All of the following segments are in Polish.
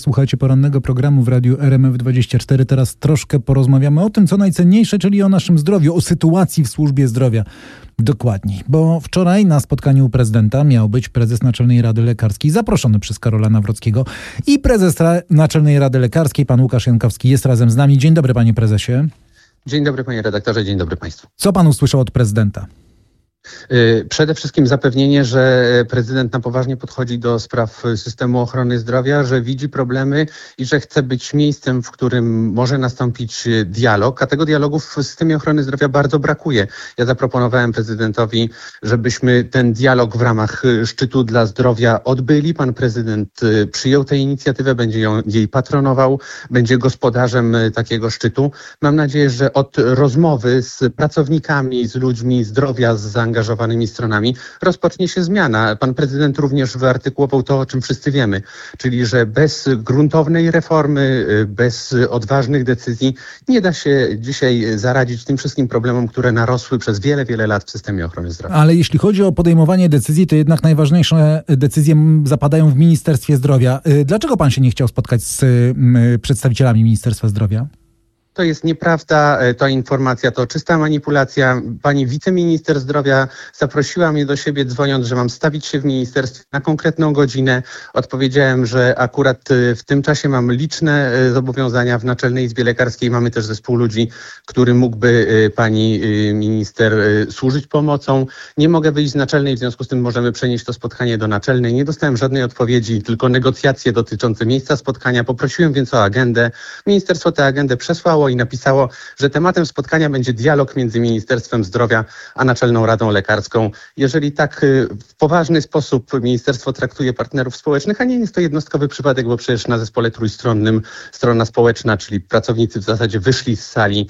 słuchacie porannego programu w radiu RMF24. Teraz troszkę porozmawiamy o tym, co najcenniejsze, czyli o naszym zdrowiu, o sytuacji w służbie zdrowia. Dokładniej, bo wczoraj na spotkaniu u prezydenta miał być prezes Naczelnej Rady Lekarskiej zaproszony przez Karola Nawrockiego i prezes Naczelnej Rady Lekarskiej, pan Łukasz Jankowski, jest razem z nami. Dzień dobry, panie prezesie. Dzień dobry, panie redaktorze, dzień dobry państwu. Co pan usłyszał od prezydenta? Przede wszystkim zapewnienie, że prezydent na poważnie podchodzi do spraw systemu ochrony zdrowia, że widzi problemy i że chce być miejscem, w którym może nastąpić dialog, a tego dialogu w systemie ochrony zdrowia bardzo brakuje. Ja zaproponowałem prezydentowi, żebyśmy ten dialog w ramach szczytu dla zdrowia odbyli. Pan prezydent przyjął tę inicjatywę, będzie jej patronował, będzie gospodarzem takiego szczytu. Mam nadzieję, że od rozmowy z pracownikami, z ludźmi zdrowia, z zaangażowanymi stronami rozpocznie się zmiana. Pan prezydent również wyartykułował to, o czym wszyscy wiemy, czyli że bez gruntownej reformy, bez odważnych decyzji nie da się dzisiaj zaradzić tym wszystkim problemom, które narosły przez wiele, wiele lat w systemie ochrony zdrowia. Ale jeśli chodzi o podejmowanie decyzji, to jednak najważniejsze decyzje zapadają w Ministerstwie Zdrowia. Dlaczego pan się nie chciał spotkać z przedstawicielami Ministerstwa Zdrowia? To jest nieprawda, ta informacja to czysta manipulacja. Pani wiceminister zdrowia zaprosiła mnie do siebie, dzwoniąc, że mam stawić się w ministerstwie na konkretną godzinę. Odpowiedziałem, że akurat w tym czasie mam liczne zobowiązania w Naczelnej Izbie Lekarskiej. Mamy też zespół ludzi, który mógłby pani minister służyć pomocą. Nie mogę wyjść z Naczelnej, w związku z tym możemy przenieść to spotkanie do Naczelnej. Nie dostałem żadnej odpowiedzi, tylko negocjacje dotyczące miejsca spotkania. Poprosiłem więc o agendę. Ministerstwo tę agendę przesłało i napisało, że tematem spotkania będzie dialog między Ministerstwem Zdrowia a Naczelną Radą Lekarską. Jeżeli tak w poważny sposób ministerstwo traktuje partnerów społecznych, a nie jest to jednostkowy przypadek, bo przecież na zespole trójstronnym strona społeczna, czyli pracownicy w zasadzie wyszli z sali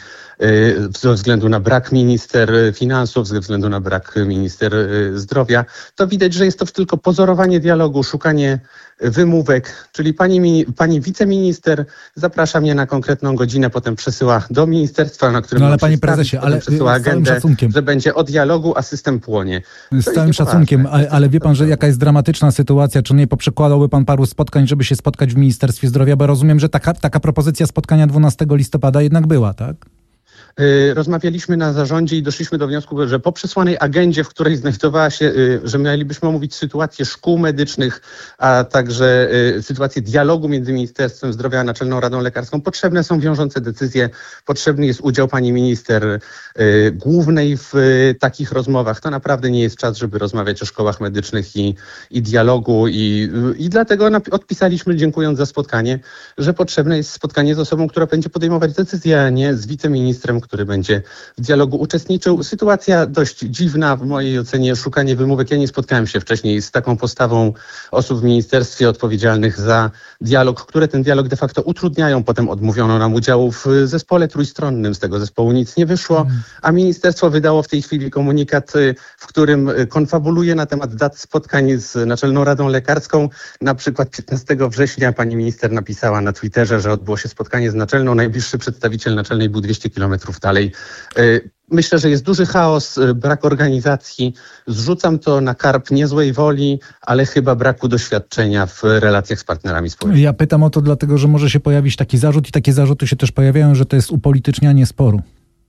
ze względu na brak minister finansów, ze względu na brak minister zdrowia, to widać, że jest to tylko pozorowanie dialogu, szukanie wymówek, czyli pani wiceminister zaprasza mnie na konkretną godzinę, potem przesyła do ministerstwa, na którym ale panie prezesie, ale przesyła agendę, że będzie o dialogu, a system płonie. Z całym szacunkiem, ale wie pan, że jaka jest dramatyczna sytuacja, czy nie poprzekładałby pan paru spotkań, żeby się spotkać w Ministerstwie Zdrowia, bo rozumiem, że taka propozycja spotkania 12 listopada jednak była, tak? Rozmawialiśmy na zarządzie i doszliśmy do wniosku, że po przesłanej agendzie, w której znajdowała się, że mielibyśmy omówić sytuację szkół medycznych, a także sytuację dialogu między Ministerstwem Zdrowia a Naczelną Radą Lekarską, potrzebne są wiążące decyzje, potrzebny jest udział pani minister głównej w takich rozmowach. To naprawdę nie jest czas, żeby rozmawiać o szkołach medycznych i dialogu i dlatego odpisaliśmy, dziękując za spotkanie, że potrzebne jest spotkanie z osobą, która będzie podejmować decyzje, a nie z wiceministrem, który będzie w dialogu uczestniczył. Sytuacja dość dziwna w mojej ocenie, szukanie wymówek. Ja nie spotkałem się wcześniej z taką postawą osób w ministerstwie odpowiedzialnych za dialog, które ten dialog de facto utrudniają. Potem odmówiono nam udziału w zespole trójstronnym. Z tego zespołu nic nie wyszło, a ministerstwo wydało w tej chwili komunikat, w którym konfabuluje na temat dat spotkań z Naczelną Radą Lekarską. Na przykład 15 września pani minister napisała na Twitterze, że odbyło się spotkanie z Naczelną. Najbliższy przedstawiciel Naczelnej był 200 kilometrów dalej. Myślę, że jest duży chaos, brak organizacji. Zrzucam to na karb niezłej woli, ale chyba braku doświadczenia w relacjach z partnerami społecznymi. Ja pytam o to dlatego, że może się pojawić taki zarzut i takie zarzuty się też pojawiają, że to jest upolitycznianie sporu.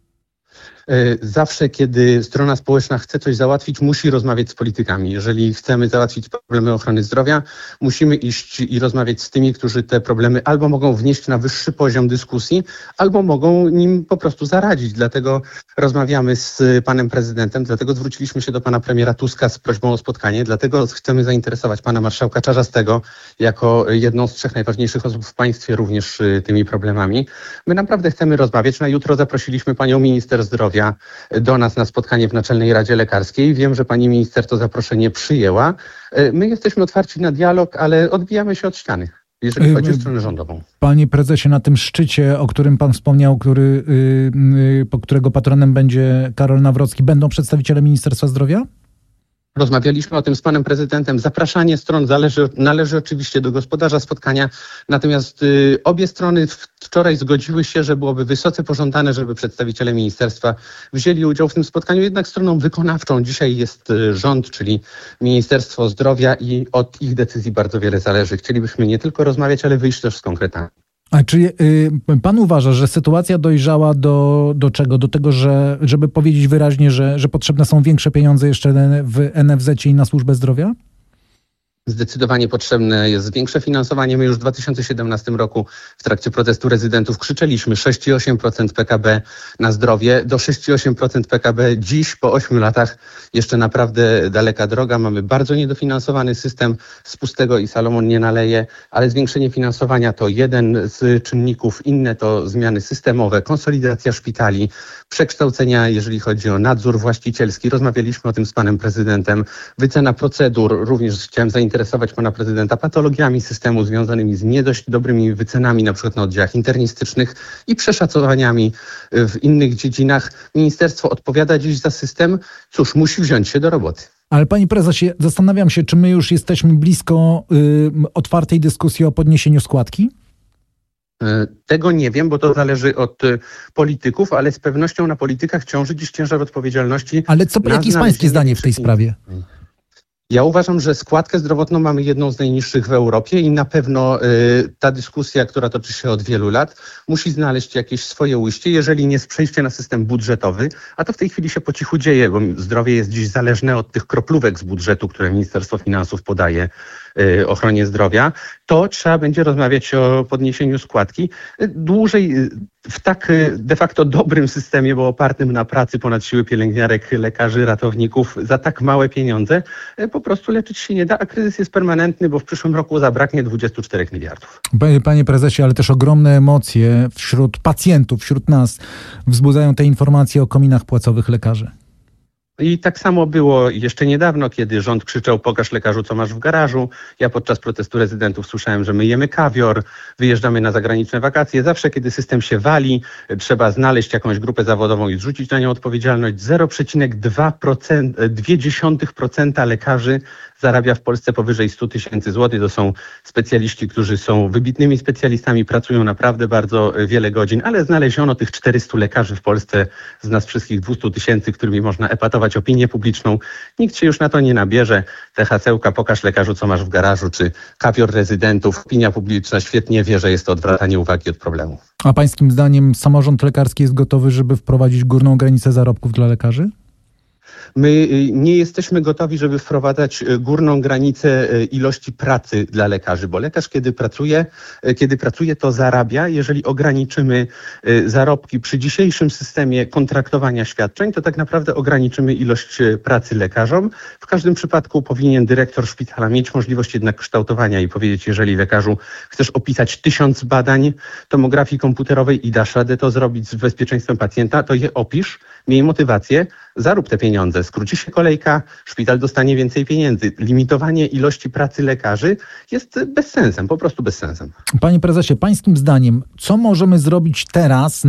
Zawsze, kiedy strona społeczna chce coś załatwić, musi rozmawiać z politykami. Jeżeli chcemy załatwić problemy ochrony zdrowia, musimy iść i rozmawiać z tymi, którzy te problemy albo mogą wnieść na wyższy poziom dyskusji, albo mogą nim po prostu zaradzić. Dlatego rozmawiamy z panem prezydentem, dlatego zwróciliśmy się do pana premiera Tuska z prośbą o spotkanie, dlatego chcemy zainteresować pana marszałka Czarzastego jako jedną z 3 najważniejszych osób w państwie również tymi problemami. My naprawdę chcemy rozmawiać. Na jutro zaprosiliśmy panią minister zdrowia do nas na spotkanie w Naczelnej Radzie Lekarskiej. Wiem, że pani minister to zaproszenie przyjęła. My jesteśmy otwarci na dialog, ale odbijamy się od ściany, jeżeli chodzi o stronę rządową. Panie prezesie, na tym szczycie, o którym pan wspomniał, którego patronem będzie Karol Nawrocki, będą przedstawiciele Ministerstwa Zdrowia? Rozmawialiśmy o tym z panem prezydentem. Zapraszanie stron należy oczywiście do gospodarza spotkania, natomiast obie strony wczoraj zgodziły się, że byłoby wysoce pożądane, żeby przedstawiciele ministerstwa wzięli udział w tym spotkaniu. Jednak stroną wykonawczą dzisiaj jest rząd, czyli Ministerstwo Zdrowia i od ich decyzji bardzo wiele zależy. Chcielibyśmy nie tylko rozmawiać, ale wyjść też z konkretami. A czy pan uważa, że sytuacja dojrzała do czego? Do tego, żeby powiedzieć wyraźnie, że potrzebne są większe pieniądze jeszcze w NFZ-cie i na służbę zdrowia? Zdecydowanie potrzebne jest większe finansowanie. My już w 2017 roku w trakcie protestu rezydentów krzyczeliśmy 6,8% PKB na zdrowie. Do 6,8% PKB dziś po 8 latach jeszcze naprawdę daleka droga. Mamy bardzo niedofinansowany system, z pustego i Salomon nie naleje, ale zwiększenie finansowania to jeden z czynników. Inne to zmiany systemowe, konsolidacja szpitali, przekształcenia, jeżeli chodzi o nadzór właścicielski. Rozmawialiśmy o tym z panem prezydentem. Wycena procedur, również chciałem zainteresować pana prezydenta patologiami systemu związanymi z nie dość dobrymi wycenami, na przykład na oddziałach internistycznych i przeszacowaniami w innych dziedzinach. Ministerstwo odpowiada dziś za system. Cóż, musi wziąć się do roboty. Ale panie prezesie, zastanawiam się, czy my już jesteśmy blisko otwartej dyskusji o podniesieniu składki? Tego nie wiem, bo to zależy od polityków, ale z pewnością na politykach ciąży dziś ciężar odpowiedzialności. Ale jakie jest pańskie zdanie w tej sprawie? Ja uważam, że składkę zdrowotną mamy jedną z najniższych w Europie i na pewno ta dyskusja, która toczy się od wielu lat, musi znaleźć jakieś swoje ujście, jeżeli nie jest przejście na system budżetowy, a to w tej chwili się po cichu dzieje, bo zdrowie jest dziś zależne od tych kroplówek z budżetu, które Ministerstwo Finansów podaje ochronie zdrowia, to trzeba będzie rozmawiać o podniesieniu składki. Dłużej w tak de facto dobrym systemie, bo opartym na pracy ponad siły pielęgniarek, lekarzy, ratowników, za tak małe pieniądze po prostu leczyć się nie da, a kryzys jest permanentny, bo w przyszłym roku zabraknie 24 miliardów. Panie prezesie, ale też ogromne emocje wśród pacjentów, wśród nas wzbudzają te informacje o kominach płacowych lekarzy. I tak samo było jeszcze niedawno, kiedy rząd krzyczał: pokaż lekarzu, co masz w garażu. Ja podczas protestu rezydentów słyszałem, że my jemy kawior, wyjeżdżamy na zagraniczne wakacje. Zawsze, kiedy system się wali, trzeba znaleźć jakąś grupę zawodową i zrzucić na nią odpowiedzialność. 0,2% lekarzy zarabia w Polsce powyżej 100 000 złotych. To są specjaliści, którzy są wybitnymi specjalistami, pracują naprawdę bardzo wiele godzin, ale znaleziono tych 400 lekarzy w Polsce z nas wszystkich 200 000, którymi można epatować opinię publiczną. Nikt się już na to nie nabierze. Te hasełka: pokaż lekarzu, co masz w garażu, czy kawior rezydentów. Opinia publiczna świetnie wie, że jest to odwracanie uwagi od problemu. A pańskim zdaniem samorząd lekarski jest gotowy, żeby wprowadzić górną granicę zarobków dla lekarzy? My nie jesteśmy gotowi, żeby wprowadzać górną granicę ilości pracy dla lekarzy, bo lekarz, kiedy pracuje, to zarabia. Jeżeli ograniczymy zarobki przy dzisiejszym systemie kontraktowania świadczeń, to tak naprawdę ograniczymy ilość pracy lekarzom. W każdym przypadku powinien dyrektor szpitala mieć możliwość jednak kształtowania i powiedzieć: jeżeli lekarzu chcesz opisać 1000 badań tomografii komputerowej i dasz radę to zrobić z bezpieczeństwem pacjenta, to je opisz, miej motywację, zarób te pieniądze, skróci się kolejka, szpital dostanie więcej pieniędzy. Limitowanie ilości pracy lekarzy jest bezsensem, po prostu bezsensem. Panie prezesie, pańskim zdaniem, co możemy zrobić teraz,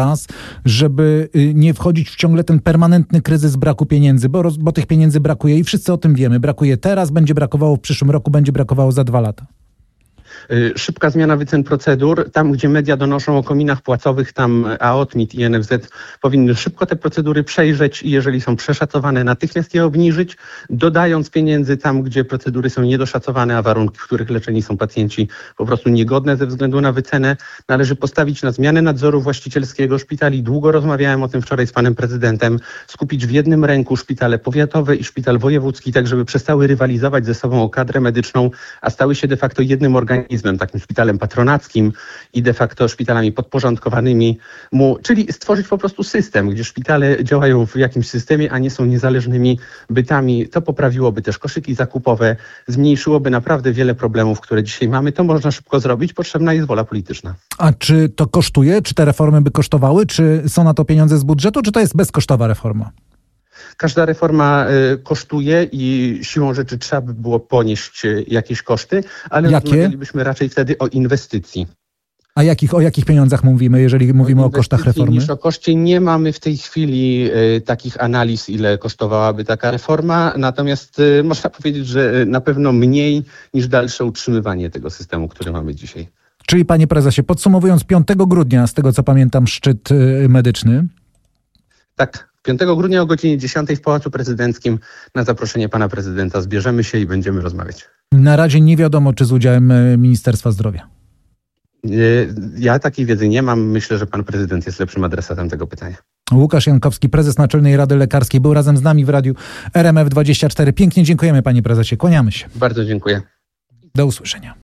żeby nie wchodzić w ciągle ten permanentny kryzys braku pieniędzy, bo tych pieniędzy brakuje i wszyscy o tym wiemy. Brakuje teraz, będzie brakowało w przyszłym roku, będzie brakowało za 2 lata. Szybka zmiana wycen procedur. Tam, gdzie media donoszą o kominach płacowych, tam AOTMiT i NFZ powinny szybko te procedury przejrzeć i jeżeli są przeszacowane, natychmiast je obniżyć, dodając pieniędzy tam, gdzie procedury są niedoszacowane, a warunki, w których leczeni są pacjenci, po prostu niegodne ze względu na wycenę. Należy postawić na zmianę nadzoru właścicielskiego szpitali. Długo rozmawiałem o tym wczoraj z panem prezydentem. Skupić w jednym ręku szpitale powiatowe i szpital wojewódzki, tak żeby przestały rywalizować ze sobą o kadrę medyczną, a stały się de facto jednym organizmem, takim szpitalem patronackim i de facto szpitalami podporządkowanymi mu, czyli stworzyć po prostu system, gdzie szpitale działają w jakimś systemie, a nie są niezależnymi bytami. To poprawiłoby też koszyki zakupowe, zmniejszyłoby naprawdę wiele problemów, które dzisiaj mamy. To można szybko zrobić, potrzebna jest wola polityczna. A czy to kosztuje? Czy te reformy by kosztowały? Czy są na to pieniądze z budżetu? Czy to jest bezkosztowa reforma? Każda reforma kosztuje i siłą rzeczy trzeba by było ponieść jakieś koszty, ale rozmawialibyśmy raczej wtedy o inwestycji. A o jakich pieniądzach mówimy, jeżeli mówimy o kosztach reformy? Niż o koszcie nie mamy w tej chwili takich analiz, ile kosztowałaby taka reforma, natomiast można powiedzieć, że na pewno mniej niż dalsze utrzymywanie tego systemu, który mamy dzisiaj. Czyli panie prezesie, podsumowując 5 grudnia, z tego co pamiętam, szczyt medyczny. Tak, 5 grudnia o godzinie 10 w Pałacu Prezydenckim na zaproszenie pana prezydenta zbierzemy się i będziemy rozmawiać. Na razie nie wiadomo, czy z udziałem Ministerstwa Zdrowia. Ja takiej wiedzy nie mam. Myślę, że pan prezydent jest lepszym adresatem tego pytania. Łukasz Jankowski, prezes Naczelnej Rady Lekarskiej, był razem z nami w radiu RMF24. Pięknie dziękujemy, panie prezesie. Kłaniamy się. Bardzo dziękuję. Do usłyszenia.